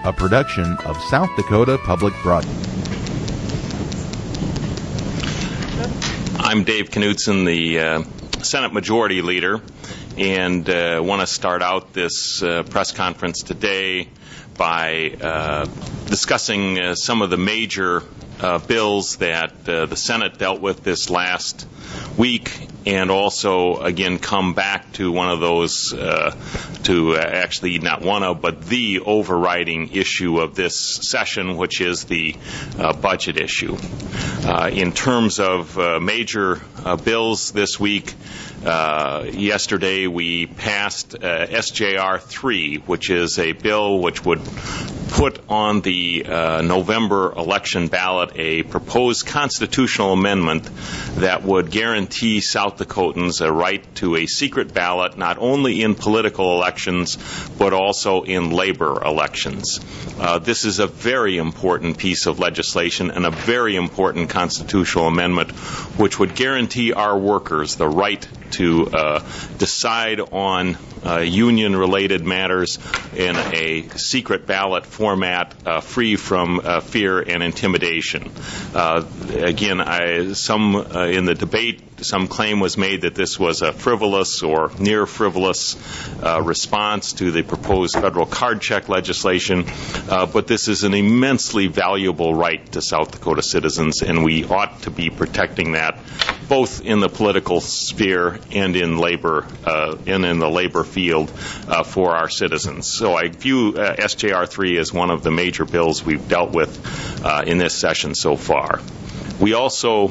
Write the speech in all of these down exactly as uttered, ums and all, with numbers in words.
a production of South Dakota Public Broadcasting. I'm Dave Knutson, the uh, Senate Majority Leader, and uh, want to start out this uh, press conference today by uh, discussing uh, some of the major uh, bills that uh, the Senate dealt with this last week, and also, again, come back to one of those, uh, to uh, actually not one of, but the overriding issue of this session, which is the uh, budget issue. Uh, in terms of uh, major uh, bills this week, uh, yesterday we passed uh, S J R three, which is a bill which would put on the uh, November election ballot a proposed constitutional amendment that would guarantee South Dakotans a right to a secret ballot not only in political elections but also in labor elections. Uh, this is a very important piece of legislation and a very important constitutional amendment which would guarantee our workers the right to uh, decide on uh, union-related matters in a secret ballot format uh, free from uh, fear and intimidation. Uh, again, I, some uh, in the debate, some claim was made that this was a frivolous or near frivolous uh, response to the proposed federal card check legislation, uh, but this is an immensely valuable right to South Dakota citizens, and we ought to be protecting that both in the political sphere and in labor uh, and in the labor field uh, for our citizens. So I view uh, S J R three as one of the major bills we've dealt with uh, in this session so far. We also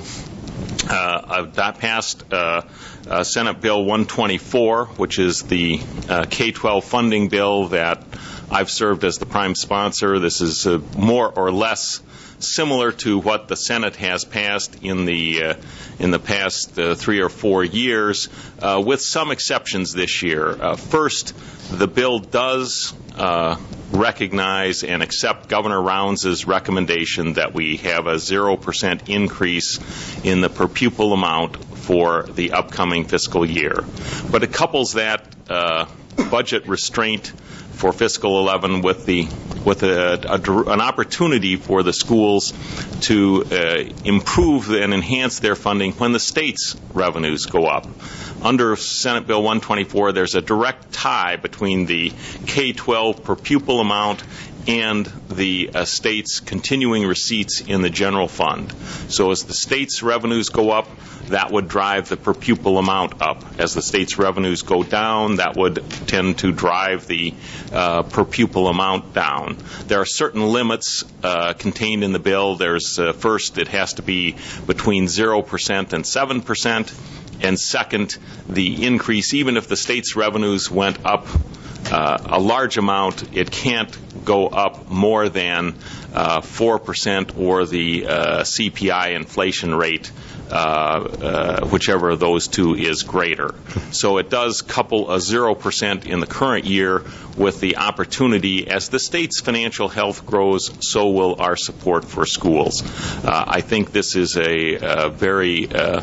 uh, got passed uh, uh, Senate Bill one twenty-four, which is the uh, K twelve funding bill that I've served as the prime sponsor. This is uh, more or less similar to what the Senate has passed in the uh, in the past uh, three or four years, uh, with some exceptions this year. Uh, first, the bill does uh, recognize and accept Governor Rounds' recommendation that we have a zero percent increase in the per pupil amount for the upcoming fiscal year. But it couples that uh, budget restraint for fiscal eleven with the with a, a, an opportunity for the schools to uh, improve and enhance their funding when the state's revenues go up. Under Senate Bill one twenty-four, there's a direct tie between the K twelve per pupil amount and the uh, state's continuing receipts in the general fund. So as the state's revenues go up, that would drive the per pupil amount up. As the state's revenues go down, that would tend to drive the uh, per pupil amount down. There are certain limits uh, contained in the bill. There's uh, first, it has to be between zero percent and seven percent. And second, the increase, even if the state's revenues went up uh, a large amount, it can't go up more than uh, four percent or the uh, C P I inflation rate, uh, uh, whichever of those two is greater. So it does couple a zero percent in the current year with the opportunity, as the state's financial health grows, so will our support for schools. Uh, I think this is a, a very uh,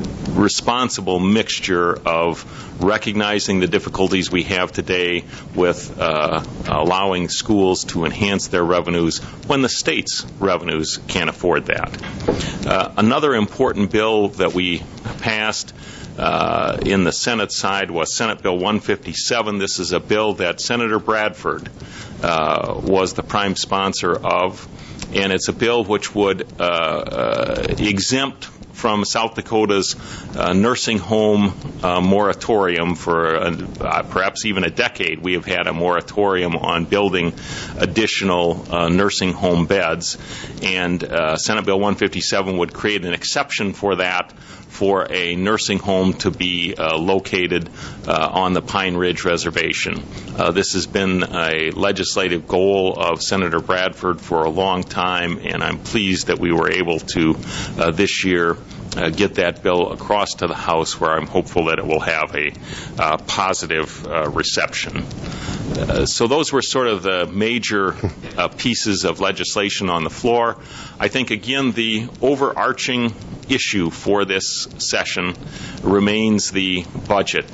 responsible mixture of recognizing the difficulties we have today with uh, allowing schools to enhance their revenues when the state's revenues can't afford that. Uh, another important bill that we passed uh, in the Senate side was Senate Bill one fifty-seven. This is a bill that Senator Bradford uh, was the prime sponsor of, and it's a bill which would uh, uh, exempt from South Dakota's uh, nursing home uh, moratorium for uh, perhaps even a decade. We have had a moratorium on building additional uh, nursing home beds, and uh, Senate Bill one fifty-seven would create an exception for that for a nursing home to be uh, located uh, on the Pine Ridge Reservation. Uh, this has been a legislative goal of Senator Bradford for a long time, and I'm pleased that we were able to uh, this year Uh, get that bill across to the House, where I'm hopeful that it will have a uh, positive uh, reception. Uh, so those were sort of the major uh, pieces of legislation on the floor. I think, again, the overarching issue for this session remains the budget.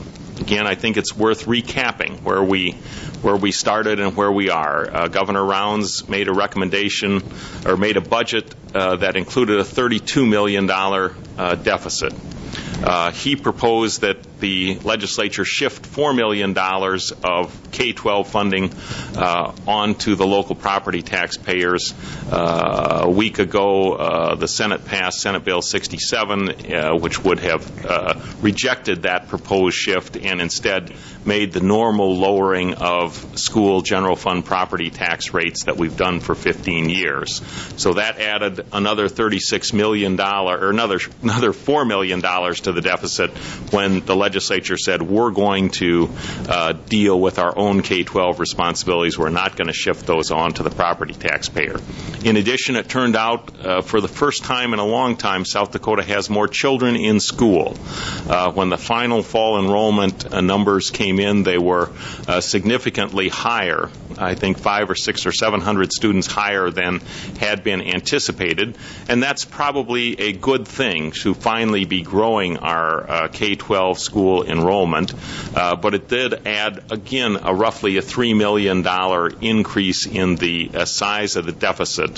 again, I think it's worth recapping where we where we started and where we are. Uh, Governor Rounds made a recommendation or made a budget uh, that included a thirty-two million dollars uh, deficit. Uh, he proposed that the legislature shift four million dollars of K twelve funding uh, onto the local property taxpayers. Uh, a week ago, uh, the Senate passed Senate Bill sixty-seven, uh, which would have uh, rejected that proposed shift and instead made the normal lowering of school general fund property tax rates that we've done for fifteen years. So that added another thirty-six million dollars, or another another four million dollars to the deficit when the legislature said we're going to uh, deal with our own K twelve responsibilities. We're not going to shift those on to the property taxpayer. In addition, it turned out uh, for the first time in a long time, South Dakota has more children in school. Uh, when the final fall enrollment uh, numbers came in, they were uh, significantly higher. I think five or six or seven hundred students higher than had been anticipated, and that's probably a good thing to finally be growing our uh, K twelve school enrollment. Uh, but it did add again a roughly a three million dollars increase in the uh, size of the deficit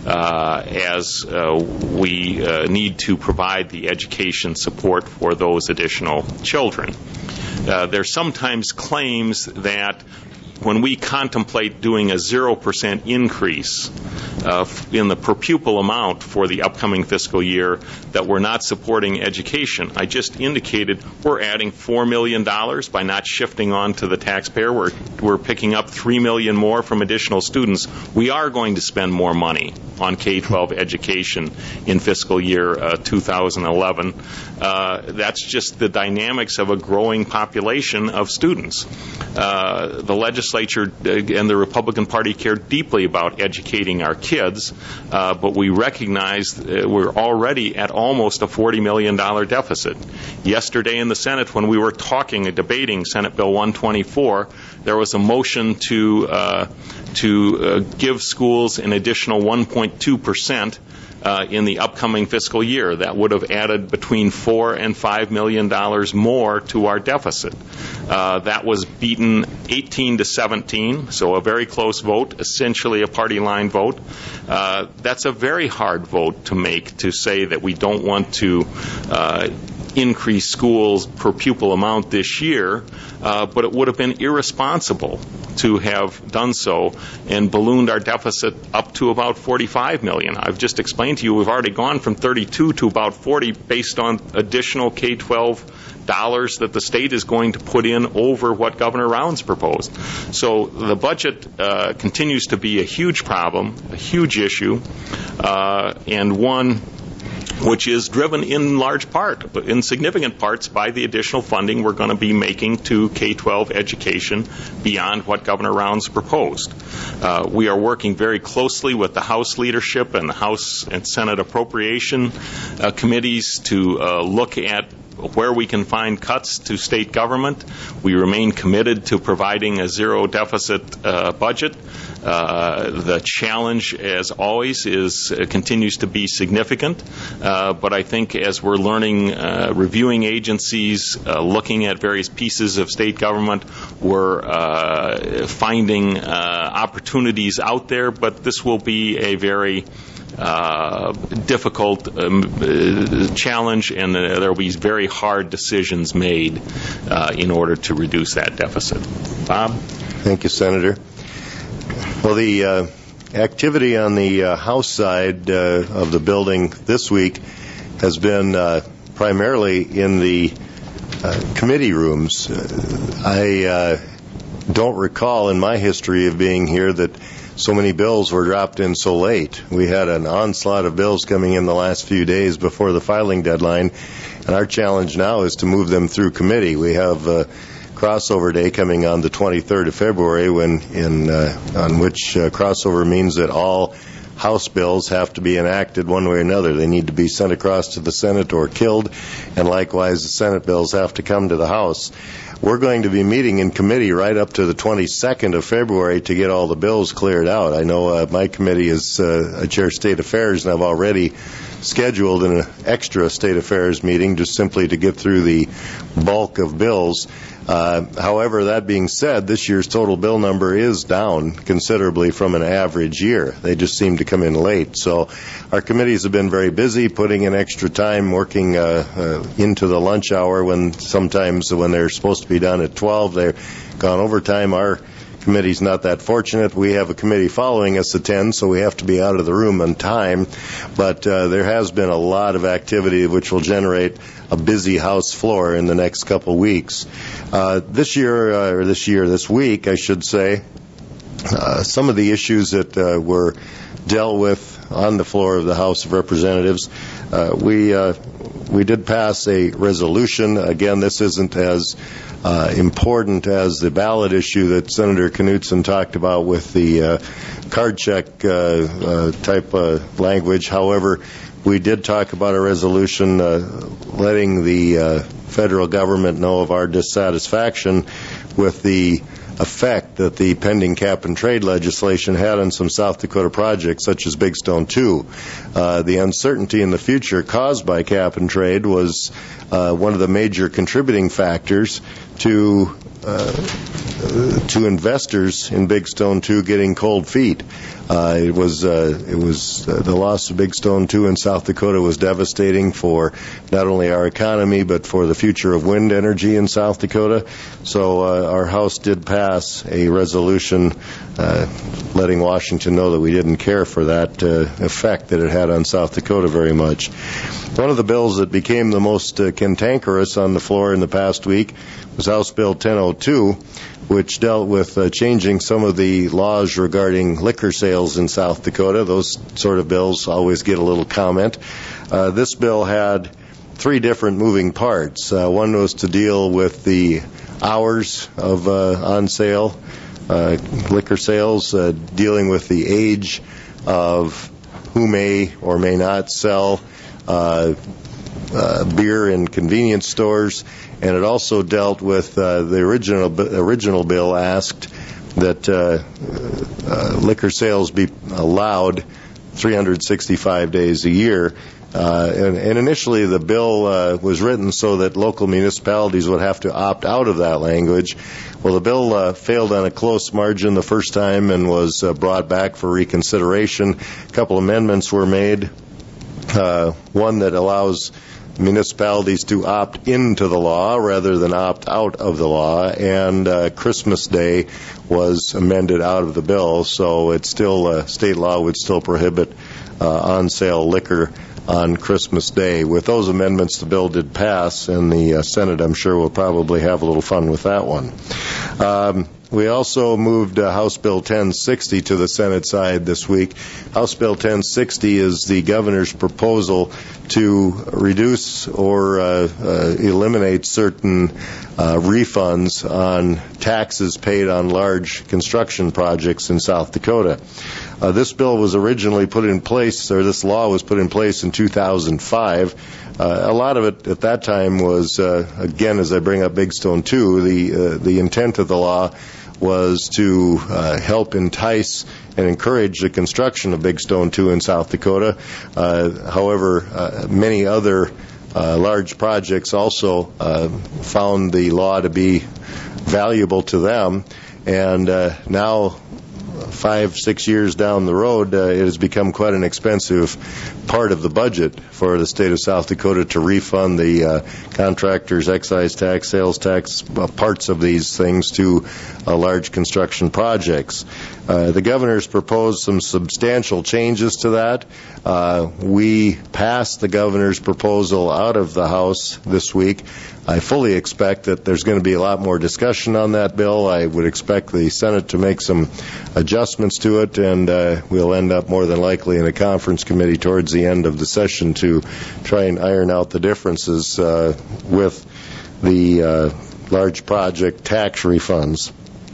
uh, as uh, we uh, need to provide the education support for those additional children. Uh, there's sometimes claims that when we contemplate doing a zero percent increase uh, in the per pupil amount for the upcoming fiscal year, that we're not supporting education. I just indicated we're adding four million dollars by not shifting on to the taxpayer. We're, we're picking up three million dollars more from additional students. We are going to spend more money on K twelve education in fiscal year uh, two thousand eleven. Uh, that's just the dynamics of a growing population of students. Uh, the legislature and the Republican Party care deeply about educating our kids, uh, but we recognize uh, we're already at almost a forty million dollars deficit. Yesterday in the Senate, when we were talking and debating Senate Bill one twenty-four, there was a motion to uh, to uh, give schools an additional one point two percent Uh, in the upcoming fiscal year. That would have added between four and five million dollars more to our deficit. Uh, that was beaten eighteen to seventeen, so a very close vote, essentially a party line vote. Uh, that's a very hard vote to make, to say that we don't want to uh, increase schools per pupil amount this year, uh, but it would have been irresponsible to have done so and ballooned our deficit up to about forty-five million dollars. I've just explained to you we've already gone from thirty-two to about forty based on additional K twelve dollars that the state is going to put in over what Governor Rounds proposed. So the budget uh, continues to be a huge problem, a huge issue, uh, and one which is driven in large part, in significant parts, by the additional funding we're going to be making to K twelve education beyond what Governor Rounds proposed. Uh, we are working very closely with the House leadership and the House and Senate appropriation uh, committees to uh, look at where we can find cuts to state government. We remain committed to providing a zero deficit uh, budget. Uh, the challenge, as always, is uh, continues to be significant. Uh, but I think as we're learning, uh, reviewing agencies, uh, looking at various pieces of state government, we're uh, finding uh, opportunities out there. But this will be a very Uh, difficult um, uh, challenge, and uh, there will be very hard decisions made uh, in order to reduce that deficit. Bob? Thank you, Senator. Well, the uh, activity on the uh, House side uh, of the building this week has been uh, primarily in the uh, committee rooms. Uh, I uh, don't recall in my history of being here that so many bills were dropped in so late. We had an onslaught of bills coming in the last few days before the filing deadline, and our challenge now is to move them through committee. We have uh, crossover day coming on the twenty-third of February, when in uh, on which uh, crossover means that all House bills have to be enacted one way or another. They need to be sent across to the Senate or killed, and likewise the Senate bills have to come to the House. We're going to be meeting in committee right up to the twenty-second of February to get all the bills cleared out. I know uh, my committee is uh, Chair State Affairs, and I've already scheduled an extra State Affairs meeting just simply to get through the bulk of bills. Uh, however, that being said, this year's total bill number is down considerably from an average year. They just seem to come in late. So our committees have been very busy putting in extra time, working uh, uh, into the lunch hour when sometimes when they're supposed to be done at twelve, they've gone overtime. Our committee's not that fortunate. We have a committee following us at ten, so we have to be out of the room on time. But uh, there has been a lot of activity which will generate a busy House floor in the next couple weeks. Uh, this year, uh, or this year, this week, I should say, uh, some of the issues that uh, were dealt with on the floor of the House of Representatives, uh, we uh, we did pass a resolution. Again, this isn't as uh, important as the ballot issue that Senator Knutson talked about with the uh, card check uh, uh, type of language. However, we did talk about a resolution uh, letting the uh, federal government know of our dissatisfaction with the effect that the pending cap and trade legislation had on some South Dakota projects, such as Big Stone two. Uh, the uncertainty in the future caused by cap and trade was uh, one of the major contributing factors to uh, to investors in Big Stone two getting cold feet. Uh, it was uh, it was uh, the loss of Big Stone two in South Dakota was devastating for not only our economy but for the future of wind energy in South Dakota. So uh, our House did pass a resolution uh, letting Washington know that we didn't care for that uh, effect that it had on South Dakota very much. One of the bills that became the most uh, cantankerous on the floor in the past week was House Bill ten oh two, which dealt with uh, changing some of the laws regarding liquor sales in South Dakota. Those sort of bills always get a little comment. Uh, this bill had three different moving parts. Uh, one was to deal with the hours of uh, on sale uh, liquor sales, uh, dealing with the age of who may or may not sell uh, uh, beer in convenience stores. And it also dealt with uh, the original original bill asked that uh, uh, liquor sales be allowed three hundred sixty-five days a year. Uh, and, and initially the bill uh, was written so that local municipalities would have to opt out of that language. Well, the bill uh, failed on a close margin the first time and was uh, brought back for reconsideration. A couple amendments were made. Uh, one that allows municipalities to opt into the law rather than opt out of the law, and uh, Christmas Day was amended out of the bill, so it's still uh, state law would still prohibit uh, on-sale liquor on Christmas Day. With those amendments, the bill did pass, and the uh, Senate, I'm sure, will probably have a little fun with that one. Um, We also moved uh, House Bill ten sixty to the Senate side this week. House Bill ten sixty is the governor's proposal to reduce or uh, uh, eliminate certain uh, refunds on taxes paid on large construction projects in South Dakota. Uh, this bill was originally put in place, or this law was put in place in two thousand five. Uh, a lot of it at that time was, uh, again, as I bring up Big Stone two, the uh, the intent of the law was to uh, help entice and encourage the construction of Big Stone two in South Dakota. Uh, however, uh, many other uh, large projects also uh, found the law to be valuable to them, and uh, now five, six years down the road, uh, it has become quite an expensive part of the budget for the state of South Dakota to refund the uh, contractors' excise tax, sales tax, uh, parts of these things to uh, large construction projects. Uh, the governor's proposed some substantial changes to that. Uh, we passed the governor's proposal out of the House this week. I fully expect that there's going to be a lot more discussion on that bill. I would expect the Senate to make some adjustments to it, and uh, we'll end up more than likely in a conference committee towards the end of the session to try and iron out the differences uh, with the uh, large project tax refunds.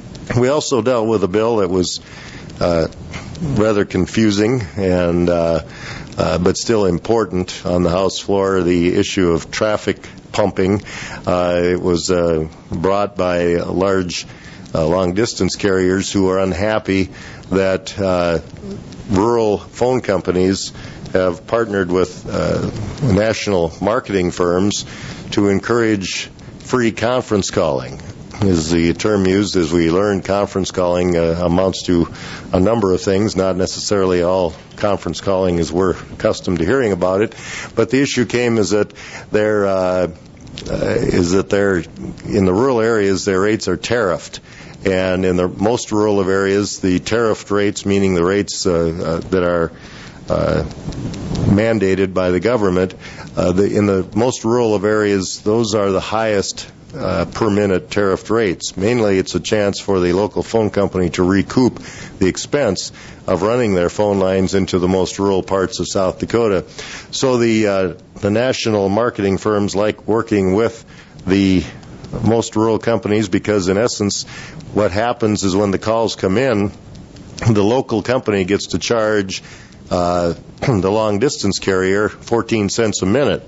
We also dealt with a bill that was uh, rather confusing and uh, uh, but still important on the House floor, the issue of traffic pumping. Uh, it was uh, brought by large uh, long-distance carriers who are unhappy that uh, rural phone companies have partnered with uh, national marketing firms to encourage free conference calling. Is the term used. As we learned, conference calling uh, amounts to a number of things, not necessarily all conference calling as we're accustomed to hearing about it. But the issue came is that there uh, uh, is that they're in the rural areas, their rates are tariffed. And in the most rural of areas, the tariffed rates, meaning the rates uh, uh, that are uh, mandated by the government, uh, the, in the most rural of areas, those are the highest uh, per minute tariffed rates. Mainly, it's a chance for the local phone company to recoup the expense of running their phone lines into the most rural parts of South Dakota. So the uh, the national marketing firms like working with the most rural companies because, in essence, what happens is when the calls come in, the local company gets to charge uh, the long-distance carrier fourteen cents a minute.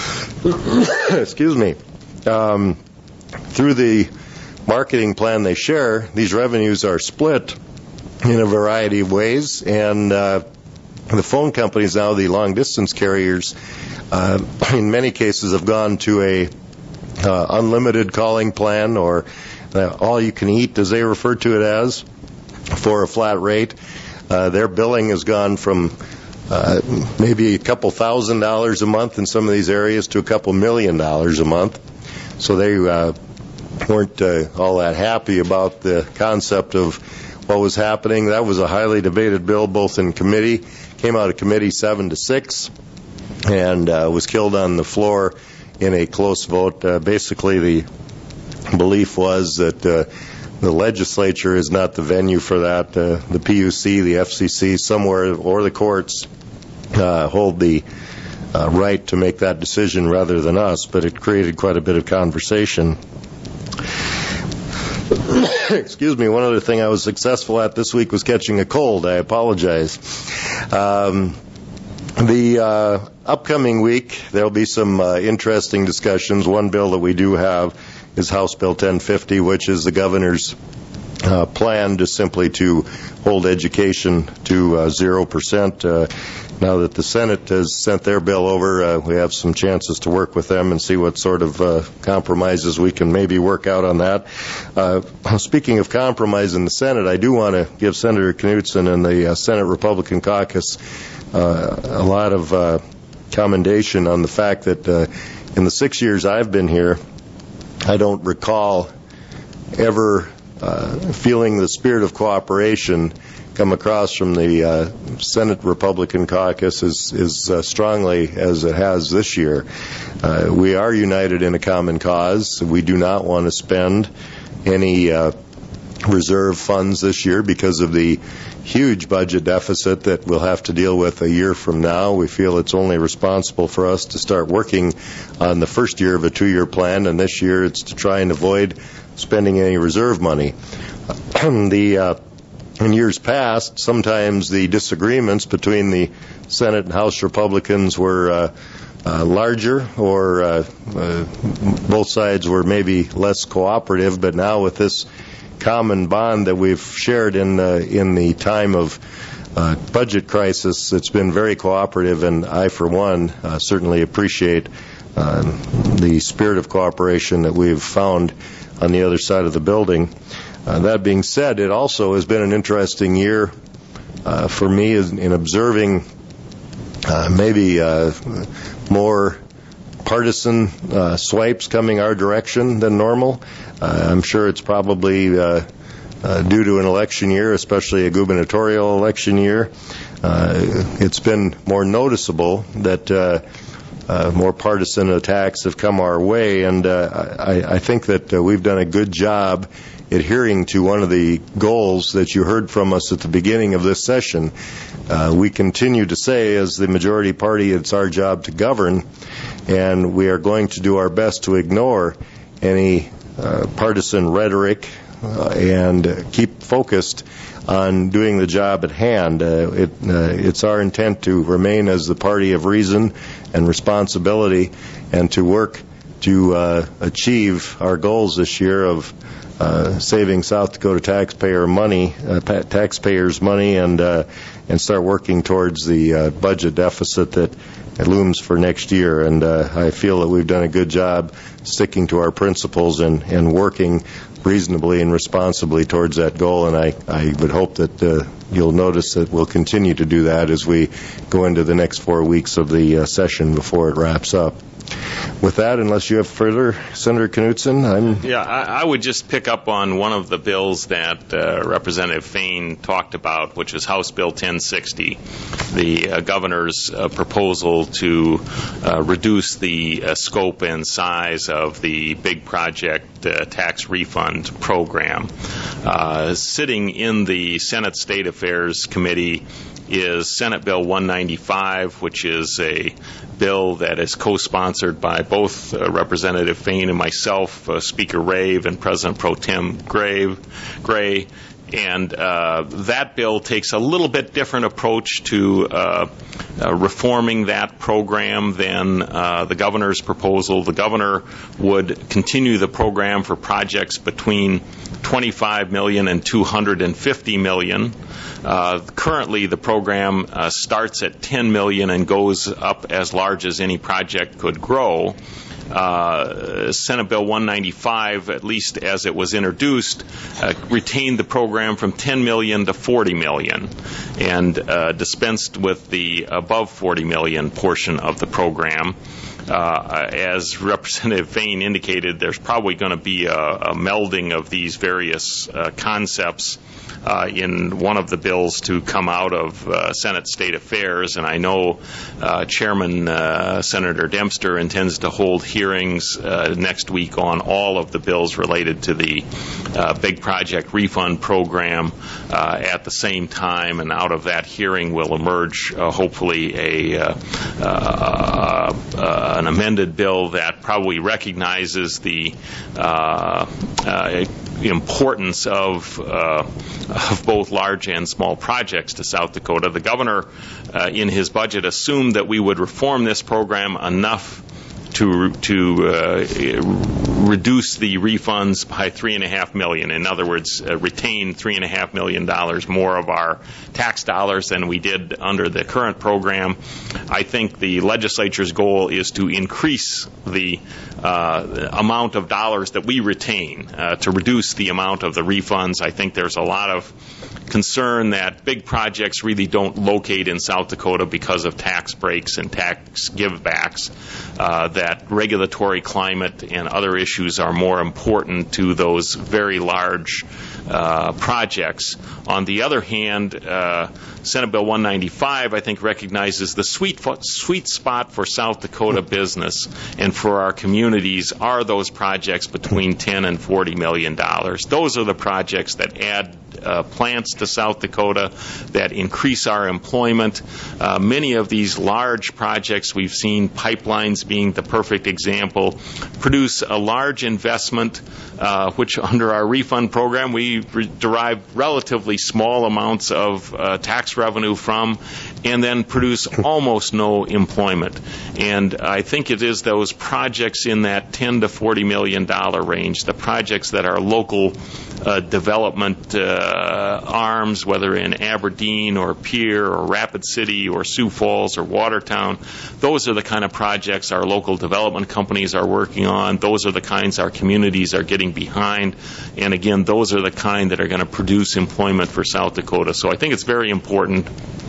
Excuse me. Um, through the marketing plan they share, these revenues are split in a variety of ways, and uh, the phone companies now, the long-distance carriers, uh, in many cases have gone to a uh, unlimited calling plan, or uh, all-you-can-eat, as they refer to it as, for a flat rate. Uh, their billing has gone from uh, maybe a couple thousand dollars a month in some of these areas to a couple million dollars a month. So they uh, weren't uh, all that happy about the concept of what was happening. That was a highly debated bill, both in committee, came out of committee seven to six, and uh, was killed on the floor in a close vote. Uh, basically, the belief was that uh, the legislature is not the venue for that. Uh, the P U C, the F C C, somewhere, or the courts uh, hold the Uh, right to make that decision rather than us, but it created quite a bit of conversation. Excuse me, one other thing I was successful at this week was catching a cold. I apologize. Um, the uh, upcoming week, there'll be some uh, interesting discussions. One bill that we do have is House Bill ten fifty, which is the governor's uh, plan just simply to hold education to uh, zero percent. Uh, Now that the Senate has sent their bill over, uh, we have some chances to work with them and see what sort of uh, compromises we can maybe work out on that. Uh, speaking of compromise in the Senate, I do want to give Senator Knudsen and the uh, Senate Republican caucus uh, a lot of uh, commendation on the fact that uh, in the six years I've been here, I don't recall ever uh, feeling the spirit of cooperation come across from the uh, Senate Republican caucus as, as uh, strongly as it has this year. Uh, we are united in a common cause. We do not want to spend any uh, reserve funds this year because of the huge budget deficit that we'll have to deal with a year from now. We feel it's only responsible for us to start working on the first year of a two-year plan, and this year it's to try and avoid spending any reserve money. the uh, In years past, sometimes the disagreements between the Senate and House Republicans were uh, uh, larger, or uh, uh, both sides were maybe less cooperative. But now, with this common bond that we've shared in uh, in the time of uh, budget crisis, it's been very cooperative, and I, for one, uh, certainly appreciate uh, the spirit of cooperation that we've found on the other side of the building. Uh, that being said, it also has been an interesting year uh, for me in observing uh, maybe uh, more partisan uh, swipes coming our direction than normal. Uh, I'm sure it's probably uh, uh, due to an election year, especially a gubernatorial election year. Uh, it's been more noticeable that uh, uh, more partisan attacks have come our way, and uh, I, I think that uh, we've done a good job adhering to one of the goals that you heard from us at the beginning of this session. Uh, we continue to say, as the majority party, it's our job to govern, and we are going to do our best to ignore any uh, partisan rhetoric uh, and keep focused on doing the job at hand. Uh, it, uh, it's our intent to remain as the party of reason and responsibility, and to work to uh, achieve our goals this year of uh, saving South Dakota taxpayer money, uh, pa- taxpayers money, and uh, and start working towards the uh, budget deficit that looms for next year. And uh, I feel that we've done a good job sticking to our principles and, and working reasonably and responsibly towards that goal. And I, I would hope that uh, you'll notice that we'll continue to do that as we go into the next four weeks of the uh, session before it wraps up. With that, unless you have further, Senator Knudsen, I'm... Yeah, I, I would just pick up on one of the bills that uh, Representative Fain talked about, which is House Bill ten sixty, the uh, governor's uh, proposal to uh, reduce the uh, scope and size of the big project uh, tax refund program. Uh, sitting in the Senate State Affairs Committee is Senate Bill one ninety-five, which is a bill that is co-sponsored by both uh, Representative Fain and myself, uh, Speaker Rave, and President Pro Tem Gray. Gray. And uh, that bill takes a little bit different approach to uh, uh, reforming that program than uh, the governor's proposal. The governor would continue the program for projects between twenty-five million dollars and two hundred fifty million dollars. Uh, currently, the program uh, starts at ten million dollars and goes up as large as any project could grow. Uh, Senate Bill one ninety-five, at least as it was introduced, uh, retained the program from ten million dollars to forty million dollars and uh, dispensed with the above forty million dollars portion of the program. Uh, as Representative Fain indicated, there's probably going to be a, a melding of these various uh, concepts Uh, in one of the bills to come out of uh, Senate State Affairs, and I know uh, Chairman uh, Senator Dempster intends to hold hearings uh, next week on all of the bills related to the uh, big project refund program uh, at the same time, and out of that hearing will emerge uh, hopefully a uh, uh, uh, an amended bill that probably recognizes the uh, uh, importance of uh, of both large and small projects to South Dakota. The governor, uh, in his budget, assumed that we would reform this program enough to to uh, reduce the refunds by three and a half million. In other words, uh, retain three and a half million dollars more of our tax dollars than we did under the current program. I think the legislature's goal is to increase the uh, amount of dollars that we retain, uh, to reduce the amount of the refunds. I think there's a lot of concern that big projects really don't locate in South Dakota because of tax breaks and tax givebacks, uh, that regulatory climate and other issues are more important to those very large uh, projects. On the other hand, uh, Senate Bill one ninety-five, I think, recognizes the sweet sweet spot for South Dakota business and for our communities are those projects between ten and forty million dollars. Those are the projects that add uh, plants to South Dakota, that increase our employment. Uh, many of these large projects, we've seen pipelines being the perfect example, produce a large investment, uh, which under our refund program we re- derive relatively small amounts of uh, tax revenue from, and then produce almost no employment. And I think it is those projects in that ten to forty million dollar range, the projects that are local uh, development uh, arms, whether in Aberdeen or Pierre or Rapid City or Sioux Falls or Watertown, those are the kind of projects our local development companies are working on. Those are the kinds our communities are getting behind. And again, those are the kind that are going to produce employment for South Dakota. So I think it's very important.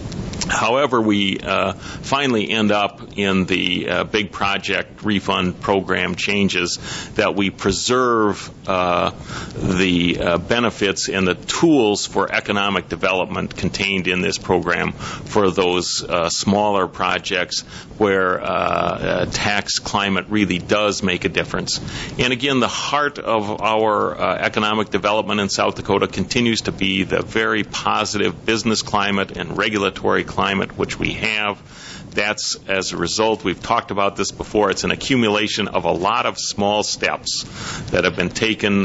However we uh, finally end up in the uh, big project refund program changes, that we preserve uh, the uh, benefits and the tools for economic development contained in this program for those uh, smaller projects where uh, uh, tax climate really does make a difference. And again, the heart of our uh, economic development in South Dakota continues to be the very positive business climate and regulatory climate which we have. That's as a result, we've talked about this before, it's an accumulation of a lot of small steps that have been taken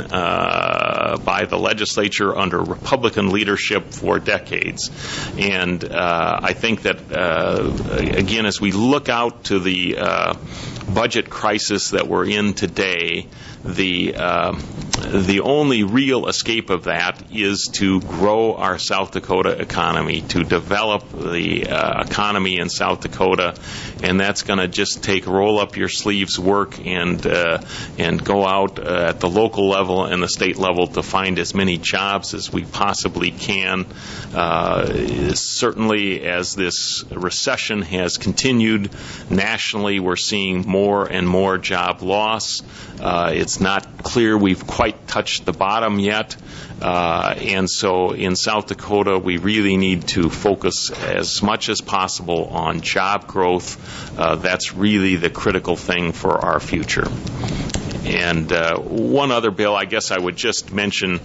uh, by the legislature under Republican leadership for decades. And uh, I think that, uh, again, as we look out to the uh, budget crisis that we're in today, the uh, the only real escape of that is to grow our South Dakota economy, to develop the uh, economy in South Dakota, and that's going to just take roll up your sleeves work and uh, and go out uh, at the local level and the state level to find as many jobs as we possibly can. Uh, certainly, as this recession has continued nationally, we're seeing more and more job loss. Uh, it's not clear we've quite touched the bottom yet. Uh, and so in South Dakota, we really need to focus as much as possible on job growth. Uh, that's really the critical thing for our future. And uh, one other bill, I guess I would just mention,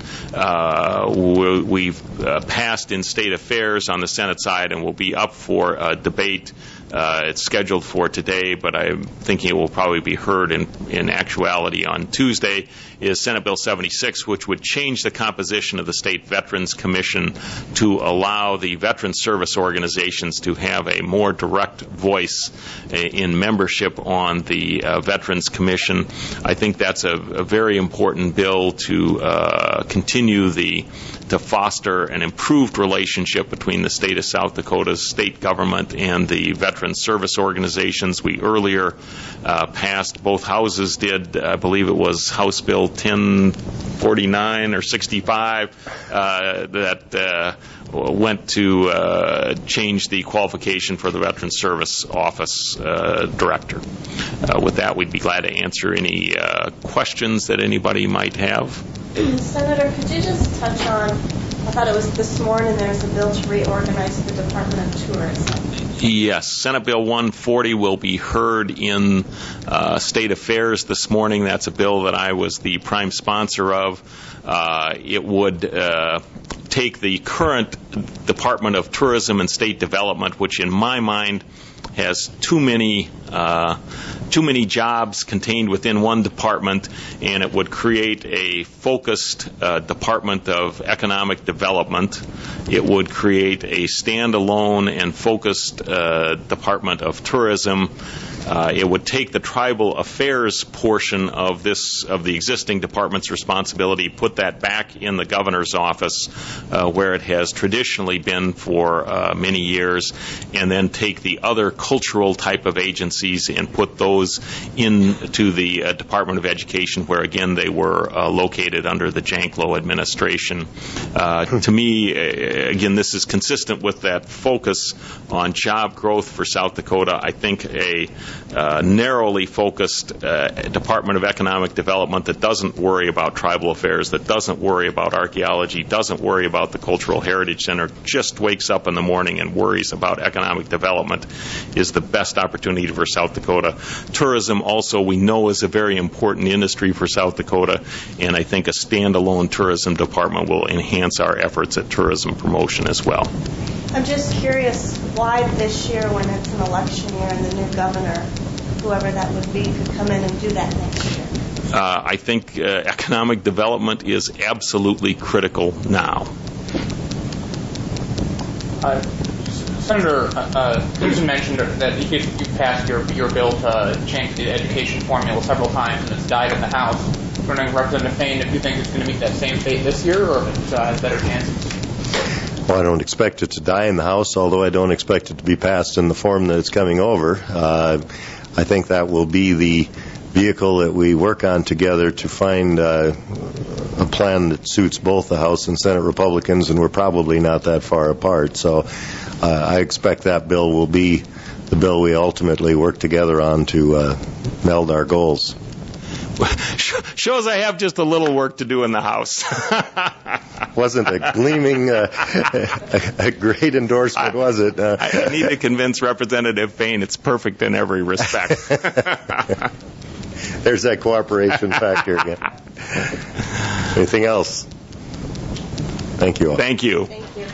uh, we've uh, passed in State Affairs on the Senate side and will be up for uh, debate. Uh, it's scheduled for today, but I'm thinking it will probably be heard in, in actuality on Tuesday, is Senate Bill seventy-six, which would change the composition of the State Veterans Commission to allow the veteran service organizations to have a more direct voice in membership on the uh, Veterans Commission. I think that's a, a very important bill to uh, continue the to foster an improved relationship between the state of South Dakota's state government and the veteran service organizations. We earlier uh, passed, both houses did, I believe it was House Bill ten forty-nine or sixty-five, uh, that uh, went to uh, change the qualification for the Veteran Service Office uh, Director. Uh, with that, we'd be glad to answer any uh, questions that anybody might have. Senator, could you just touch on, I thought it was this morning there's a bill to reorganize the Department of Tourism. Yes, Senate Bill one forty will be heard in uh, State Affairs this morning. That's a bill that I was the prime sponsor of. Uh, it would uh, take the current Department of Tourism and State Development, which in my mind has too many uh, too many jobs contained within one department, and it would create a focused uh, Department of Economic Development. It would create a standalone and focused uh, Department of Tourism. Uh, it would take the tribal affairs portion of this of the existing department's responsibility, put that back in the governor's office, uh, where it has traditionally been for uh, many years, and then take the other cultural type of agencies and put those into the uh, Department of Education, where again they were uh, located under the Janklow administration. Uh, to me, uh, again, this is consistent with that focus on job growth for South Dakota. I think a Uh, narrowly focused uh, Department of Economic Development that doesn't worry about tribal affairs, that doesn't worry about archaeology, doesn't worry about the Cultural Heritage Center, just wakes up in the morning and worries about economic development, is the best opportunity for South Dakota. Tourism also, we know, is a very important industry for South Dakota, and I think a standalone tourism department will enhance our efforts at tourism promotion as well. I'm just curious why this year, when it's an election year and the new governor, whoever that would be, could come in and do that next year. Uh, I think uh, economic development is absolutely critical now. Uh, Senator uh, Knudsen mentioned that you, you've passed your, your bill to change the education formula several times and it's died in the House. I'm wondering, Representative Fain, if you think it's going to meet that same fate this year or if it uh, has better chances? Well, I don't expect it to die in the House, although I don't expect it to be passed in the form that it's coming over. Uh, I think that will be the vehicle that we work on together to find uh, a plan that suits both the House and Senate Republicans, and we're probably not that far apart. So uh, I expect that bill will be the bill we ultimately work together on to uh, meld our goals. Shows I have just a little work to do in the House. Wasn't a gleaming, uh, a, a great endorsement, was it? Uh, I need to convince Representative Fain it's perfect in every respect. There's that cooperation factor again. Anything else? Thank you all. Thank you. Thank you.